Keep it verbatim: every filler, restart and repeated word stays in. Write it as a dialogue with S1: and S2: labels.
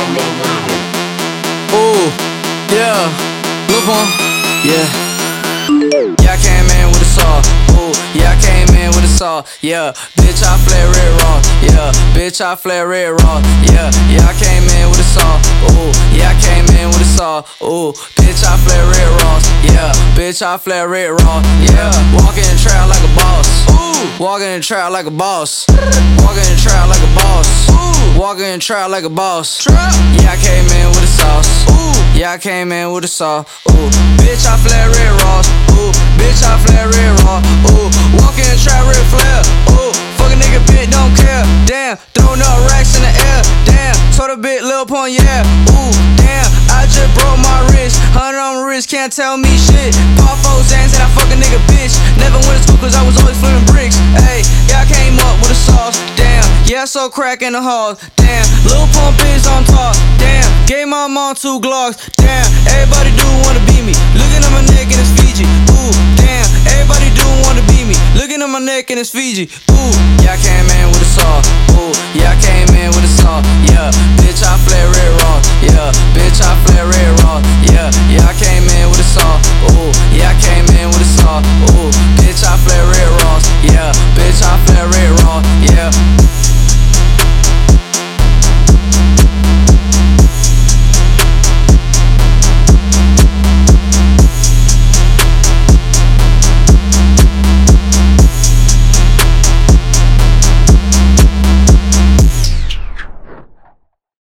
S1: Ooh, yeah, Lil Pump, yeah. Yeah, I came in with a saw. Ooh, yeah, I came in with a saw. Yeah, bitch, I flare red raw. Yeah, bitch, I flare red raw. Yeah, yeah, I came in with a saw. Ooh, yeah, I came in with a saw. Ooh, bitch, I flare red raw. Yeah, bitch, I flare red raw. Yeah, walking in the trap like a boss. Ooh, walking in the trap like a boss. Walking in the trap like a boss. Ooh, walking in the trap like a boss. Yeah, I came in with a sauce. Ooh, yeah, I came in with a saw. Ooh, bitch, I flare red raw. Ooh, bitch, I flare red raw. Ooh, walk in the trap, red flare. Ooh, fuck a nigga, bitch, don't care. Damn, throwing up racks in the air. Damn, told a bit, Lil Pump, yeah. Ooh, damn, I just broke my wrist. Hundred on my wrist, can't tell me shit. Pop four Zans and I fuck a nigga, bitch. Never went to school cause I was always flipping bricks. Ayy, yeah, I came up with a sauce. Damn, yeah, I so crack in the halls. Damn, Lil Pump is on top. Damn, gave my mom two Glocks. Damn, everybody do wanna be me. Looking at my neck and it's Fiji. Ooh, damn, everybody do wanna be me. Looking at my neck and it's Fiji. Ooh, yeah, I came in with a saw. Ooh, yeah, I came in with a saw. Yeah, bitch, I flare red raw. Yeah, bitch, I flare red raw. Yeah, yeah, I came in with a saw. Ooh, yeah, I came in